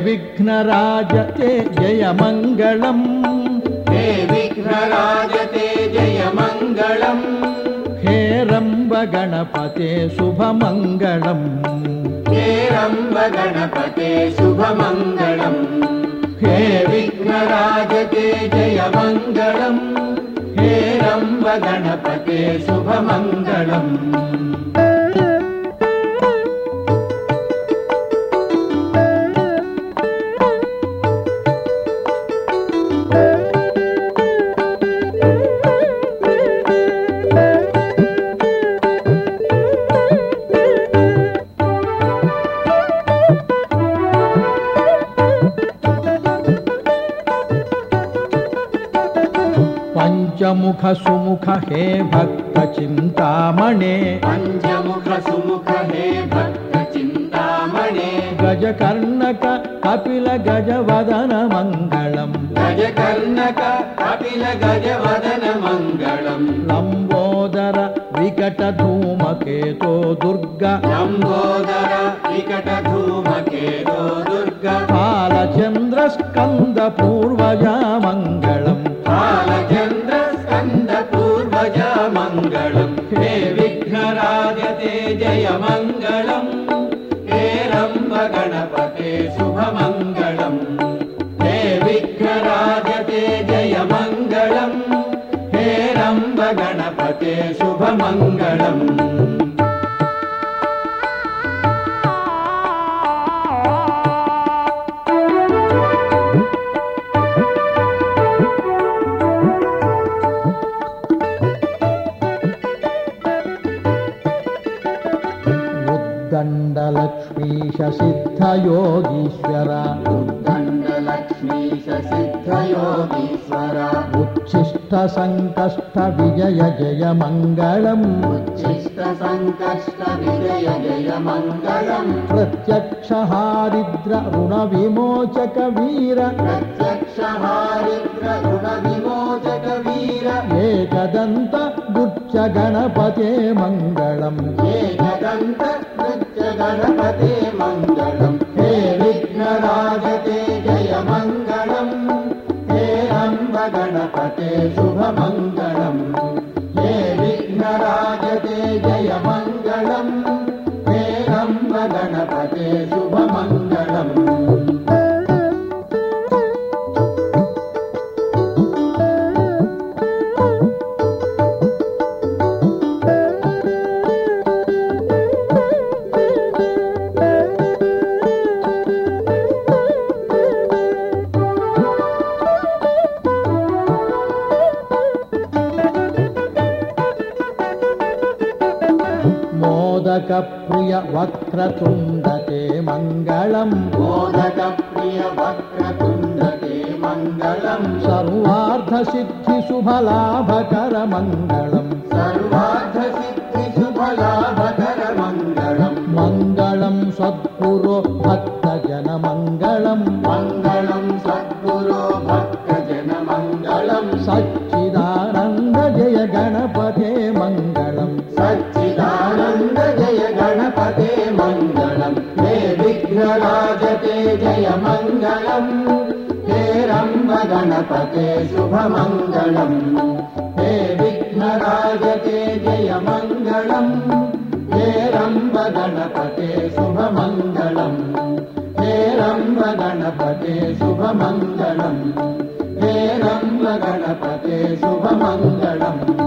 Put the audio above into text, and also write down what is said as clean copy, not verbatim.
विघ्नराज ते जय मंगलम, हे विघ्नराज ते जय मंगलम, हे रंब गणपते शुभ मंगलम, हे रंब गणपते शुभ मंगलम, हे विघ्नराज ते जय मंगलम, हे रंब गणपते शुभ मंगलम। पंचमुख सुमुख हे भक्त चिंतामणे, पंचमुख सुमुख हे भक्त चिंतामणे, गजकर्णक कपिल गजवदन मंगलम, गजकर्णक कपिल गजवदन मंगलम, लंबोदर विकट धूमकेतो दुर्गा, लंबोदर विकट धूमकेतो दुर्गा, बालचंद्र स्कंद पूर्वजा मंगलम, बालचंद्र स्कंद पूर्वजा मंगलम, हे विघ्नराज ते जय मंगलम, हे रंब गणपते शुभ मंगलम, हे विघ्नराज ते जय मंगलम, हे रंब गणपते शुभ मंगलम। उद्दंडलक्ष्मीश सिद्धयोगीश्वर, उद्दंडलक्ष्मीश सिद्धयोगीश्वर, उच्छिष्ट संकष्ट विजय जय मंगलम, उच्छिष्ट संकष्ट विजय जय मंगलम, प्रत्यक्ष हारिद्र ऋण विमोचक वीर, प्रत्यक्ष हारिद्र ऋण विमोचक वीर, एकदंत गुच्छ गणपते मंगलम, एकदंत गुच्छ गणपते मंगलम, हे विघ्नराज ते जय मंगलम, हे रंब गणपते शुभ मंगलम, हे विघ्नराज ते जय मंगलम, हे रंब गणपते शुभ मंगलम। मोदक प्रिय वक्रतुंड ते मंगलम, मोदक प्रिय वक्रतुंड ते मंगलम, सर्वार्थ सिद्धि शुभ लाभकर मंगलम, सर्वार्थ सिद्धि शुभ लाभकर मंगलम, मंगलम सद्गुरो भक्त जन मंगलम, मंगलम सद्गुरो भक्त जन मंगलम, सच्चिदानंद जय गणपते मंगलम, सच्चिदानंद जय गणपते मंगलम, हे विघ्नराज ते जय मंगलम, हे रंब गणपते शुभ मंगलम, हे विघ्नराज ते जय मंगलम, हे रंब गणपते शुभ मंगलम, हे रंब गणपते शुभ मंगलम, हे रंब गणपते शुभ मंगलम।